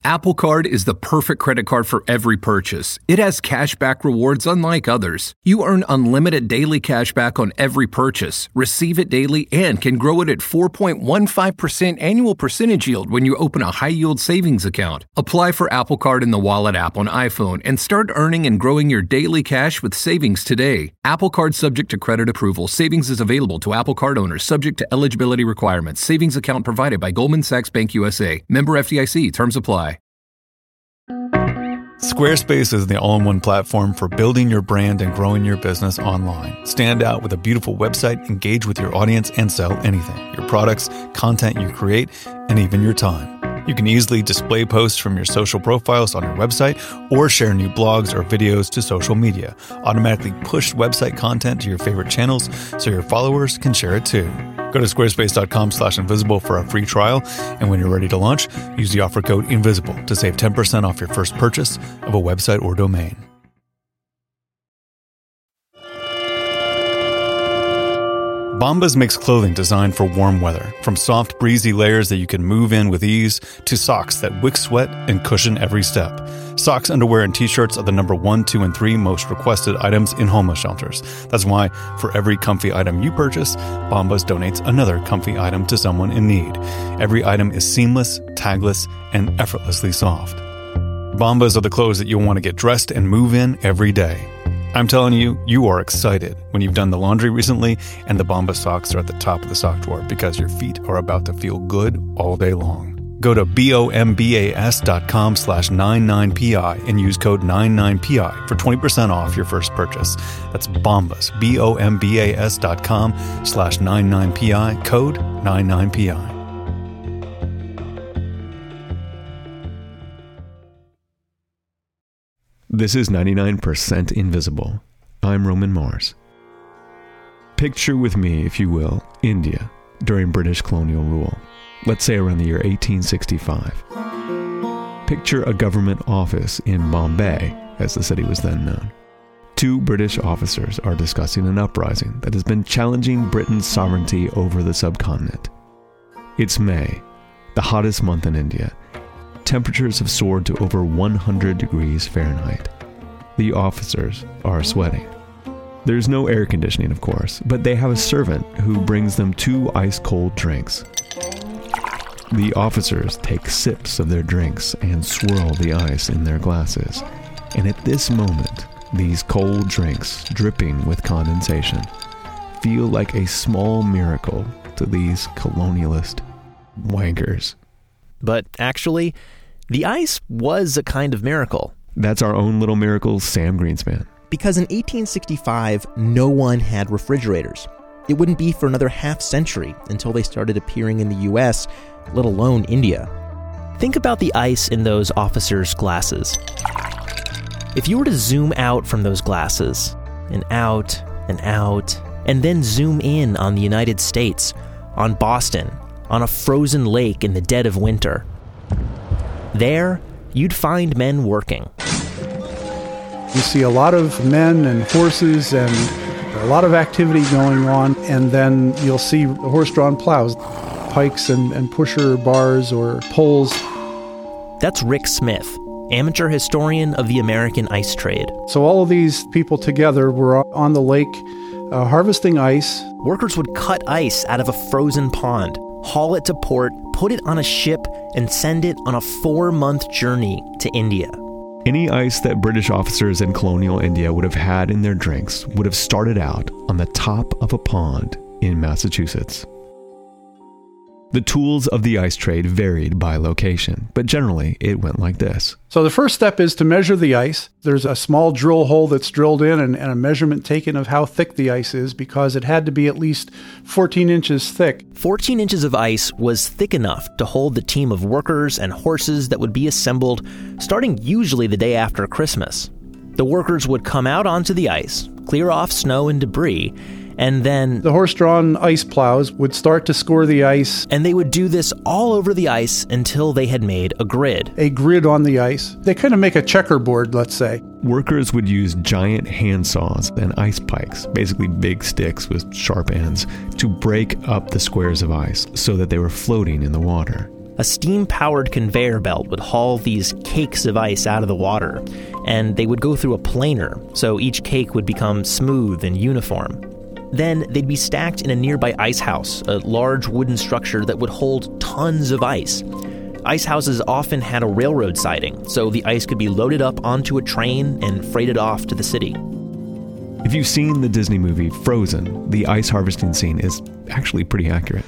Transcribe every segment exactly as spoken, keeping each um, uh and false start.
Apple Card is the perfect credit card for every purchase. It has cashback rewards unlike others. You earn unlimited daily cashback on every purchase, receive it daily, and can grow it at four point one five percent annual percentage yield when you open a high-yield savings account. Apply for Apple Card in the Wallet app on iPhone and start earning and growing your daily cash with savings today. Apple Card subject to credit approval. Savings is available to Apple Card owners subject to eligibility requirements. Savings account provided by Goldman Sachs Bank U S A. Member F D I C. Terms apply. Squarespace is the all-in-one platform for building your brand and growing your business online. Stand out with a beautiful website, engage with your audience, and sell anything. Your products, content you create, and even your time. You can easily display posts from your social profiles on your website or share new blogs or videos to social media. Automatically push website content to your favorite channels so your followers can share it too. Go to squarespace.com slash invisible for a free trial. And when you're ready to launch, use the offer code INVISIBLE to save ten percent off your first purchase of a website or domain. Bombas makes clothing designed for warm weather, from soft, breezy layers that you can move in with ease to socks that wick sweat and cushion every step. Socks, underwear, and t-shirts are the number one, two, and three most requested items in homeless shelters. That's why for every comfy item you purchase, Bombas donates another comfy item to someone in need. Every item is seamless, tagless, and effortlessly soft. Bombas are the clothes that you'll want to get dressed and move in every day. I'm telling you, you are excited when you've done the laundry recently and the Bombas socks are at the top of the sock drawer because your feet are about to feel good all day long. Go to bombas dot com slash ninety-nine P I and use code ninety-nine P I for twenty percent off your first purchase. That's Bombas, B O M B A S dot com slash ninety-nine P I, code ninety-nine P I. This is ninety-nine percent Invisible. I'm Roman Mars. Picture with me, if you will, India during British colonial rule. Let's say around the year eighteen sixty-five. Picture a government office in Bombay, as the city was then known. Two British officers are discussing an uprising that has been challenging Britain's sovereignty over the subcontinent. It's May, the hottest month in India. Temperatures have soared to over one hundred degrees Fahrenheit. The officers are sweating. There's no air conditioning, of course, but they have a servant who brings them two ice-cold drinks. The officers take sips of their drinks and swirl the ice in their glasses. And at this moment, these cold drinks, dripping with condensation, feel like a small miracle to these colonialist wankers. But actually, the ice was a kind of miracle. That's our own little miracle, Sam Greenspan. Because in eighteen sixty-five, no one had refrigerators. It wouldn't be for another half century until they started appearing in the U S, let alone India. Think about the ice in those officers' glasses. If you were to zoom out from those glasses, and out, and out, and then zoom in on the United States, on Boston, on a frozen lake in the dead of winter, there, you'd find men working. You see a lot of men and horses and a lot of activity going on, and then you'll see horse-drawn plows, pikes and, and pusher bars or poles. That's Rick Smith, amateur historian of the American ice trade. So all of these people together were on the lake uh, harvesting ice. Workers would cut ice out of a frozen pond, haul it to port, put it on a ship, and send it on a four-month journey to India. Any ice that British officers in colonial India would have had in their drinks would have started out on the top of a pond in Massachusetts. The tools of the ice trade varied by location, but generally it went like this. So the first step is to measure the ice. There's a small drill hole that's drilled in and, and a measurement taken of how thick the ice is, because it had to be at least fourteen inches thick. fourteen inches of ice was thick enough to hold the team of workers and horses that would be assembled starting usually the day after Christmas. The workers would come out onto the ice, clear off snow and debris, and then the horse-drawn ice plows would start to score the ice. And they would do this all over the ice until they had made a grid. A grid on the ice. They kind of make a checkerboard, let's say. Workers would use giant hand saws and ice pikes, basically big sticks with sharp ends, to break up the squares of ice so that they were floating in the water. A steam-powered conveyor belt would haul these cakes of ice out of the water, and they would go through a planer, so each cake would become smooth and uniform. Then they'd be stacked in a nearby ice house, a large wooden structure that would hold tons of ice. Ice houses often had a railroad siding, so the ice could be loaded up onto a train and freighted off to the city. If you've seen the Disney movie Frozen, the ice harvesting scene is actually pretty accurate.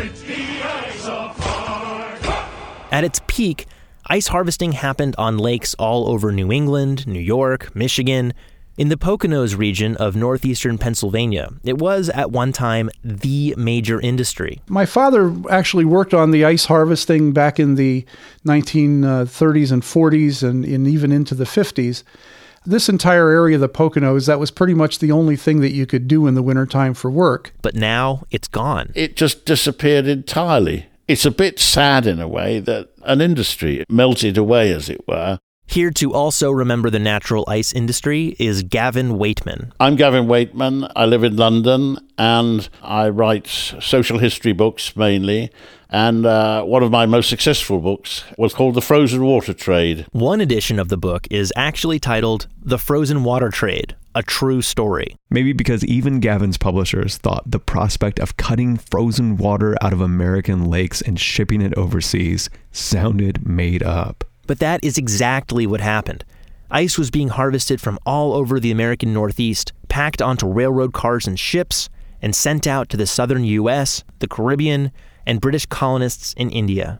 At its peak, ice harvesting happened on lakes all over New England, New York, Michigan. In the Poconos region of northeastern Pennsylvania, it was at one time the major industry. My father actually worked on the ice harvesting back in the nineteen thirties and forties and, and even into the fifties. This entire area of the Poconos, that was pretty much the only thing that you could do in the wintertime for work. But now it's gone. It just disappeared entirely. It's a bit sad in a way that an industry melted away, as it were. Here to also remember the natural ice industry is Gavin Waitman. I'm Gavin Waitman. I live in London and I write social history books mainly. And uh, one of my most successful books was called The Frozen Water Trade. One edition of the book is actually titled The Frozen Water Trade, A True Story. Maybe because even Gavin's publishers thought the prospect of cutting frozen water out of American lakes and shipping it overseas sounded made up. But that is exactly what happened. Ice was being harvested from all over the American Northeast, packed onto railroad cars and ships, and sent out to the southern U S, the Caribbean, and British colonists in India.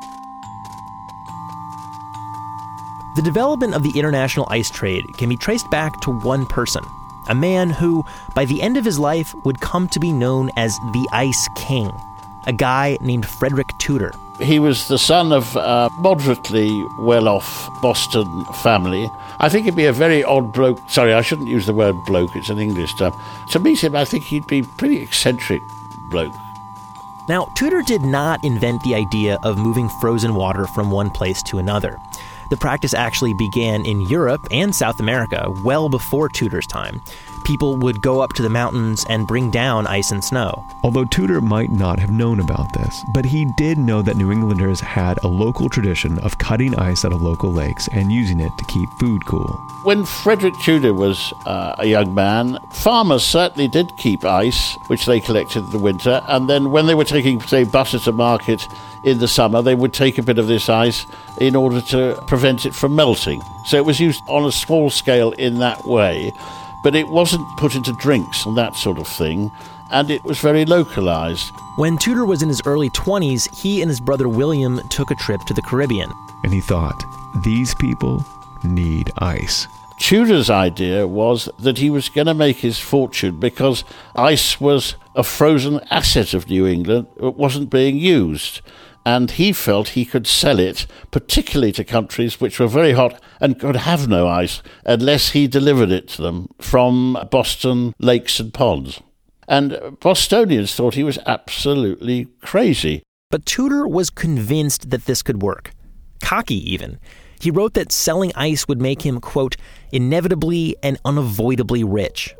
The development of the international ice trade can be traced back to one person, a man who, by the end of his life, would come to be known as the Ice King, a guy named Frederick Tudor. He was the son of a moderately well-off Boston family. I think he'd be a very odd bloke. Sorry, I shouldn't use the word bloke, it's an English term. To meet him, I think he'd be a pretty eccentric bloke. Now, Tudor did not invent the idea of moving frozen water from one place to another. The practice actually began in Europe and South America well before Tudor's time. People would go up to the mountains and bring down ice and snow. Although Tudor might not have known about this, but he did know that New Englanders had a local tradition of cutting ice out of local lakes and using it to keep food cool. When Frederick Tudor was uh, a young man, farmers certainly did keep ice, which they collected in the winter, and then when they were taking, say, butter to market in the summer, they would take a bit of this ice in order to prevent it from melting. So it was used on a small scale in that way, but it wasn't put into drinks and that sort of thing, and it was very localized. When Tudor was in his early twenties, he and his brother William took a trip to the Caribbean. And he thought, these people need ice. Tudor's idea was that he was going to make his fortune because ice was a frozen asset of New England. It wasn't being used. And he felt he could sell it, particularly to countries which were very hot and could have no ice unless he delivered it to them from Boston lakes and ponds. And Bostonians thought he was absolutely crazy. But Tudor was convinced that this could work. Cocky, even. He wrote that selling ice would make him, quote, inevitably and unavoidably rich.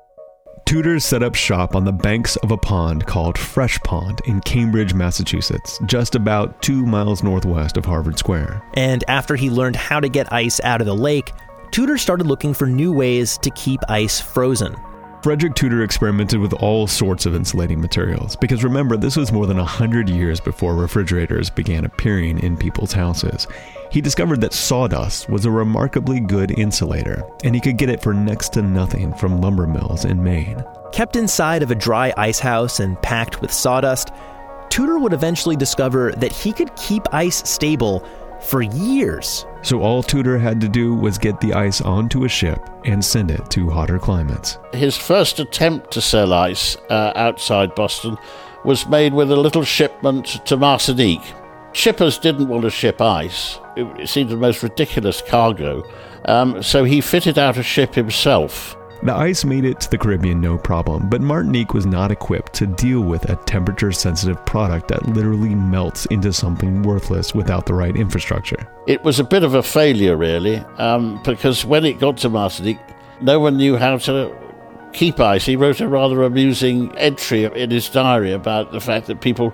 Tudor set up shop on the banks of a pond called Fresh Pond in Cambridge, Massachusetts, just about two miles northwest of Harvard Square. And after he learned how to get ice out of the lake, Tudor started looking for new ways to keep ice frozen. Frederick Tudor experimented with all sorts of insulating materials, because remember, this was more than one hundred years before refrigerators began appearing in people's houses. He discovered that sawdust was a remarkably good insulator, and he could get it for next to nothing from lumber mills in Maine. Kept inside of a dry ice house and packed with sawdust, Tudor would eventually discover that he could keep ice stable for years. So all Tudor had to do was get the ice onto a ship and send it to hotter climates. His first attempt to sell ice uh, outside Boston was made with a little shipment to Martinique. Shippers didn't want to ship ice. It, it seemed the most ridiculous cargo. Um, so he fitted out a ship himself. The ice made it to the Caribbean no problem, but Martinique was not equipped to deal with a temperature-sensitive product that literally melts into something worthless without the right infrastructure. It was a bit of a failure, really, um, because when it got to Martinique, no one knew how to keep ice. He wrote a rather amusing entry in his diary about the fact that people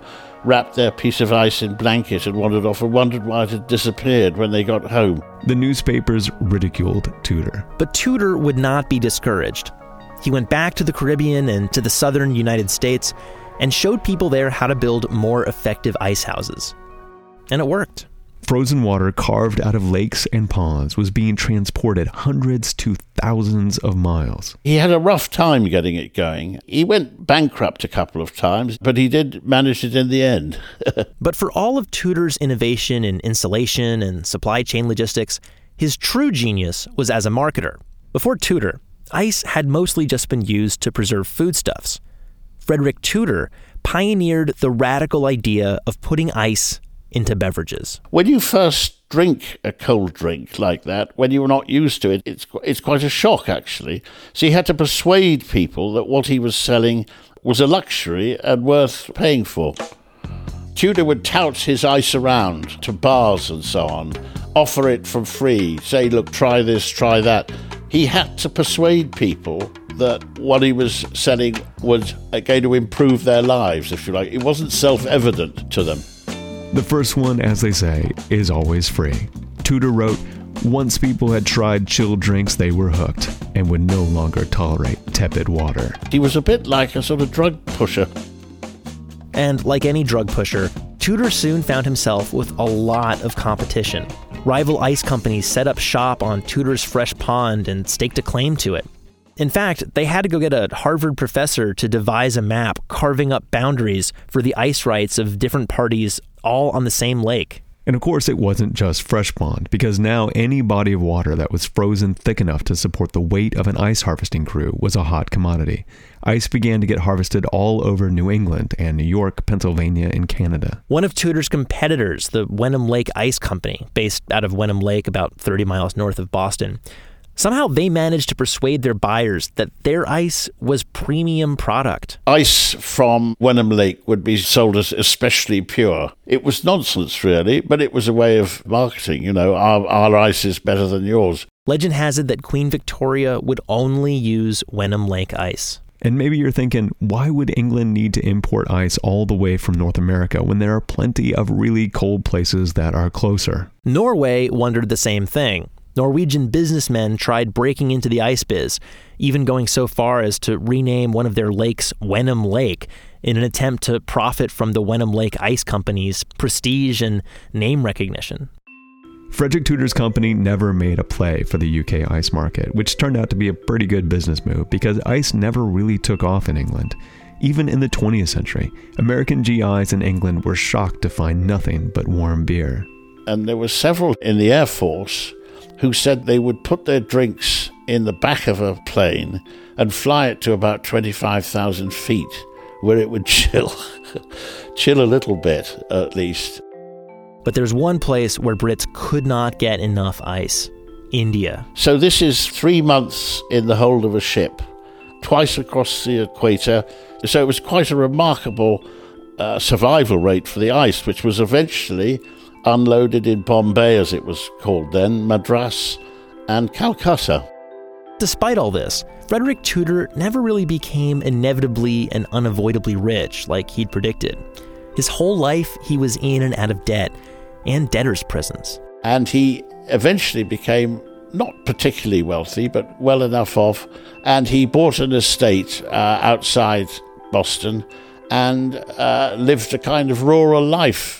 wrapped their piece of ice in blanket and wandered off and wondered why it had disappeared when they got home. The newspapers ridiculed Tudor. But Tudor would not be discouraged. He went back to the Caribbean and to the southern United States and showed people there how to build more effective ice houses. And it worked. Frozen water carved out of lakes and ponds was being transported hundreds to thousands of miles. He had a rough time getting it going. He went bankrupt a couple of times, but he did manage it in the end. But for all of Tudor's innovation in installation and supply chain logistics, his true genius was as a marketer. Before Tudor, ice had mostly just been used to preserve foodstuffs. Frederick Tudor pioneered the radical idea of putting ice into beverages. When you first drink a cold drink like that, when you're not used to it, it's it's quite a shock, actually. So he had to persuade people that what he was selling was a luxury and worth paying for. Tudor would tout his ice around to bars and so on, offer it for free, say, look, try this, try that. He had to persuade people that what he was selling was going to improve their lives, if you like. It wasn't self-evident to them. The first one, as they say, is always free. Tudor wrote, once people had tried chilled drinks, they were hooked and would no longer tolerate tepid water. He was a bit like a sort of drug pusher. And like any drug pusher, Tudor soon found himself with a lot of competition. Rival ice companies set up shop on Tudor's fresh pond and staked a claim to it. In fact, they had to go get a Harvard professor to devise a map carving up boundaries for the ice rights of different parties all on the same lake. And of course, it wasn't just fresh pond, because now any body of water that was frozen thick enough to support the weight of an ice harvesting crew was a hot commodity. Ice began to get harvested all over New England and New York, Pennsylvania, and Canada. One of Tudor's competitors, the Wenham Lake Ice Company, based out of Wenham Lake about thirty miles north of Boston, somehow they managed to persuade their buyers that their ice was premium product. Ice from Wenham Lake would be sold as especially pure. It was nonsense, really, but it was a way of marketing. You know, our, our ice is better than yours. Legend has it that Queen Victoria would only use Wenham Lake ice. And maybe you're thinking, why would England need to import ice all the way from North America when there are plenty of really cold places that are closer? Norway wondered the same thing. Norwegian businessmen tried breaking into the ice biz, even going so far as to rename one of their lakes Wenham Lake in an attempt to profit from the Wenham Lake Ice Company's prestige and name recognition. Frederick Tudor's company never made a play for the U K ice market, which turned out to be a pretty good business move because ice never really took off in England. Even in the twentieth century, American G Is in England were shocked to find nothing but warm beer. And there were several in the Air Force who said they would put their drinks in the back of a plane and fly it to about twenty-five thousand feet, where it would chill, chill a little bit at least. But there's one place where Brits could not get enough ice: India. So this is three months in the hold of a ship, twice across the equator. So it was quite a remarkable uh, survival rate for the ice, which was eventually unloaded in Bombay, as it was called then, Madras, and Calcutta. Despite all this, Frederick Tudor never really became inevitably and unavoidably rich like he'd predicted. His whole life, he was in and out of debt, and debtors' prisons. And he eventually became not particularly wealthy, but well enough off, and he bought an estate uh, outside Boston and uh, lived a kind of rural life.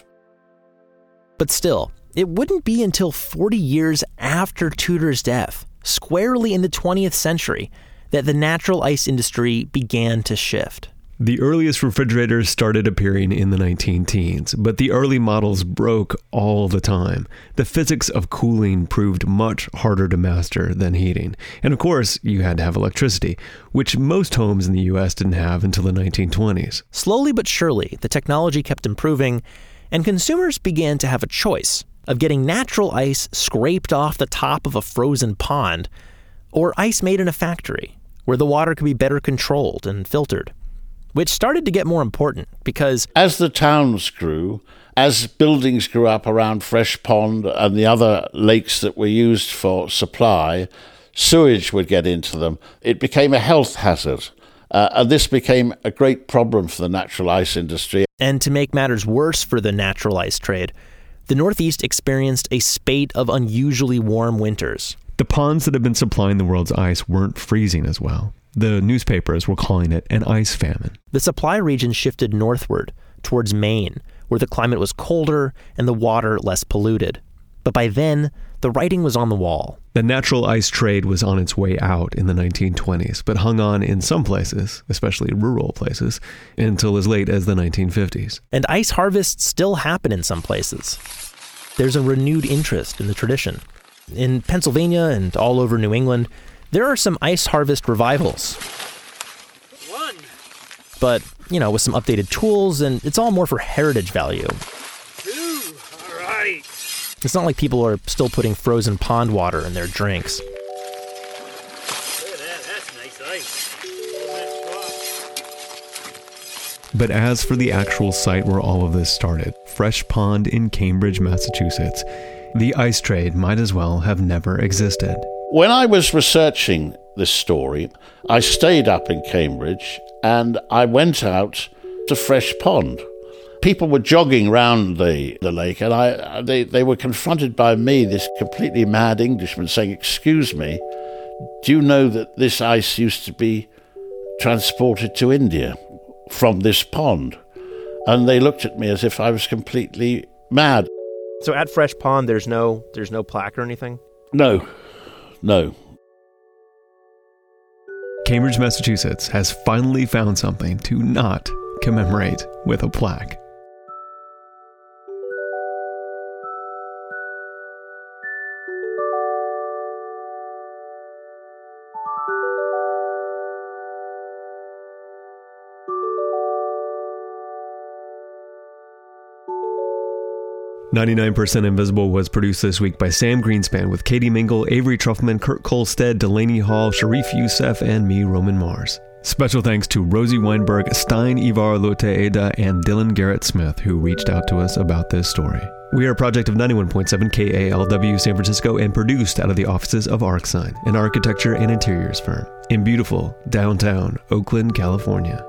But still, it wouldn't be until forty years after Tudor's death, squarely in the twentieth century, that the natural ice industry began to shift. The earliest refrigerators started appearing in the nineteen teens, but the early models broke all the time. The physics of cooling proved much harder to master than heating. And of course, you had to have electricity, which most homes in the U S didn't have until the nineteen twenties. Slowly but surely, the technology kept improving, and consumers began to have a choice of getting natural ice scraped off the top of a frozen pond, or ice made in a factory, where the water could be better controlled and filtered. Which started to get more important because as the towns grew, as buildings grew up around Fresh Pond and the other lakes that were used for supply, sewage would get into them. It became a health hazard. Uh, and this became a great problem for the natural ice industry. And to make matters worse for the natural ice trade, the Northeast experienced a spate of unusually warm winters. The ponds that had been supplying the world's ice weren't freezing as well. The newspapers were calling it an ice famine. The supply region shifted northward, towards Maine, where the climate was colder and the water less polluted. But by then, the writing was on the wall. The natural ice trade was on its way out in the nineteen twenties, but hung on in some places, especially rural places, until as late as the nineteen fifties. And ice harvests still happen in some places. There's a renewed interest in the tradition. In Pennsylvania and all over New England, there are some ice harvest revivals. One. But, you know, with some updated tools, and it's all more for heritage value. Two. All right. It's not like people are still putting frozen pond water in their drinks. Look at that. That's nice ice. But as for the actual site where all of this started, Fresh Pond in Cambridge, Massachusetts, the ice trade might as well have never existed. When I was researching this story, I stayed up in Cambridge and I went out to Fresh Pond. People were jogging round the, the lake, and I they, they were confronted by me, this completely mad Englishman, saying, "Excuse me, do you know that this ice used to be transported to India from this pond?" And they looked at me as if I was completely mad. So at Fresh Pond, there's no there's no plaque or anything? No, no. Cambridge, Massachusetts has finally found something to not commemorate with a plaque. ninety-nine percent Invisible was produced this week by Sam Greenspan with Katie Mingle, Avery Truffman, Kurt Kolstead, Delaney Hall, Sharif Youssef, and me, Roman Mars. Special thanks to Rosie Weinberg, Stein Ivar Loteeda, and Dylan Garrett Smith, who reached out to us about this story. We are a project of ninety-one point seven K A L W San Francisco and produced out of the offices of ArcSign, an architecture and interiors firm, in beautiful downtown Oakland, California.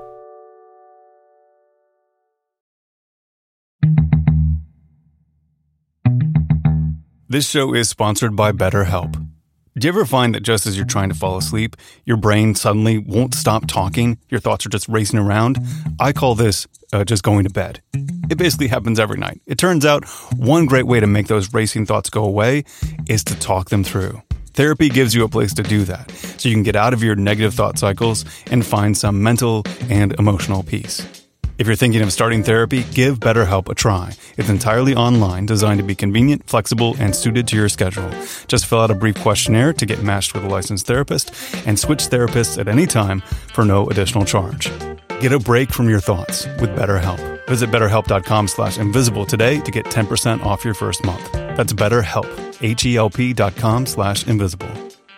This show is sponsored by BetterHelp. Do you ever find that just as you're trying to fall asleep, your brain suddenly won't stop talking, your thoughts are just racing around? I call this uh, just going to bed. It basically happens every night. It turns out one great way to make those racing thoughts go away is to talk them through. Therapy gives you a place to do that, so you can get out of your negative thought cycles and find some mental and emotional peace. If you're thinking of starting therapy, give BetterHelp a try. It's entirely online, designed to be convenient, flexible, and suited to your schedule. Just fill out a brief questionnaire to get matched with a licensed therapist and switch therapists at any time for no additional charge. Get a break from your thoughts with BetterHelp. Visit betterhelp.com slash invisible today to get ten percent off your first month. That's BetterHelp, H-E-L-P dot com slash invisible.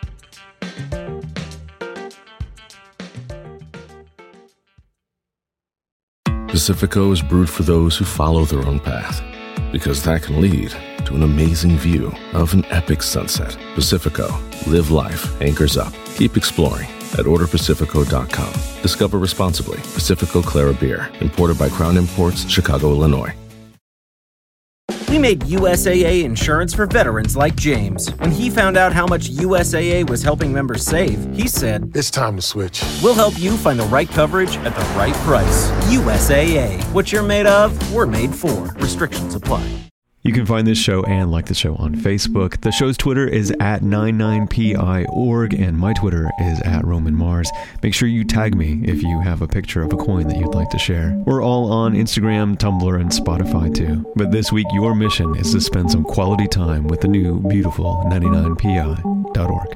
Pacifico is brewed for those who follow their own path, because that can lead to an amazing view of an epic sunset. Pacifico. Live life. Anchors up. Keep exploring at order pacifico dot com. Discover responsibly. Pacifico Clara Beer. Imported by Crown Imports, Chicago, Illinois. We made U S A A insurance for veterans like James. When he found out how much U S A A was helping members save, he said, "It's time to switch." We'll help you find the right coverage at the right price. U S A A. What you're made of, we're made for. Restrictions apply. You can find this show and like the show on Facebook. The show's Twitter is at ninety-nine P I org, and my Twitter is at Roman Mars. Make sure you tag me if you have a picture of a coin that you'd like to share. We're all on Instagram, Tumblr, and Spotify too. But this week, your mission is to spend some quality time with the new, beautiful ninety-nine P I dot org.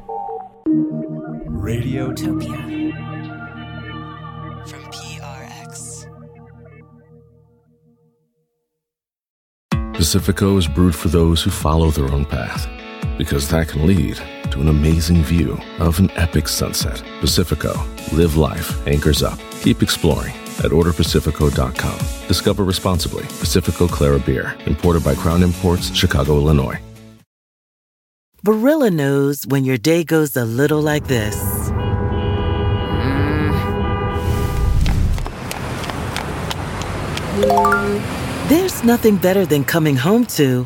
Radiotopia from P R X. Pacifico is brewed for those who follow their own path, because that can lead to an amazing view of an epic sunset. Pacifico. Live life. Anchors up. Keep exploring at order pacifico dot com. Discover responsibly. Pacifico Clara Beer. Imported by Crown Imports, Chicago, Illinois. Barilla knows when your day goes a little like this. There's nothing better than coming home to...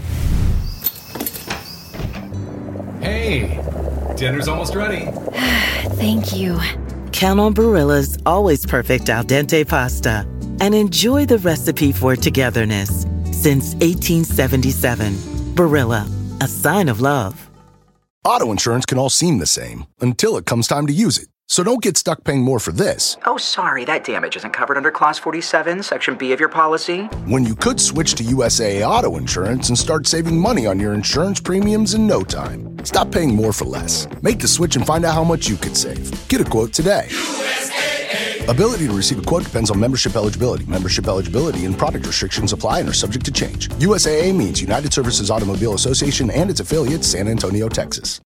Hey, dinner's almost ready. Thank you. Count on Barilla's always perfect al dente pasta and enjoy the recipe for togetherness. Since eighteen seventy-seven, Barilla, a sign of love. Auto insurance can all seem the same until it comes time to use it. So don't get stuck paying more for this. Oh, sorry, that damage isn't covered under Clause forty-seven, Section B of your policy. When you could switch to U S A A Auto Insurance and start saving money on your insurance premiums in no time. Stop paying more for less. Make the switch and find out how much you could save. Get a quote today. U S A A. Ability to receive a quote depends on membership eligibility. Membership eligibility and product restrictions apply and are subject to change. U S A A means United Services Automobile Association and its affiliates, San Antonio, Texas.